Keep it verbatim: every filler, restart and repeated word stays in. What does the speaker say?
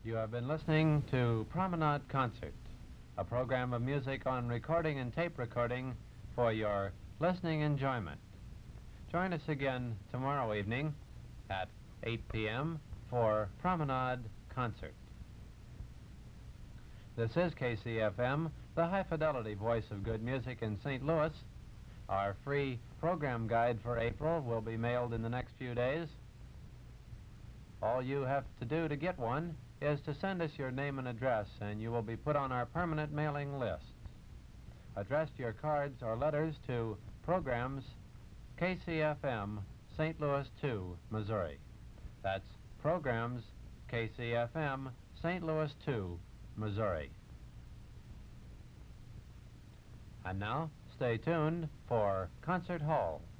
You have been listening to Promenade Concert, a program of music on recording and tape recording for your listening enjoyment. Join us again tomorrow evening at eight p m for Promenade Concert. This is K C F M, the high-fidelity voice of good music in Saint Louis. Our free program guide for April will be mailed in the next few days. All you have to do to get one is to send us your name and address, and you will be put on our permanent mailing list. Address your cards or letters to Programs, K C F M, Saint Louis two, Missouri. That's Programs, K C F M, Saint Louis two, Missouri. And now, stay tuned for Concert Hall.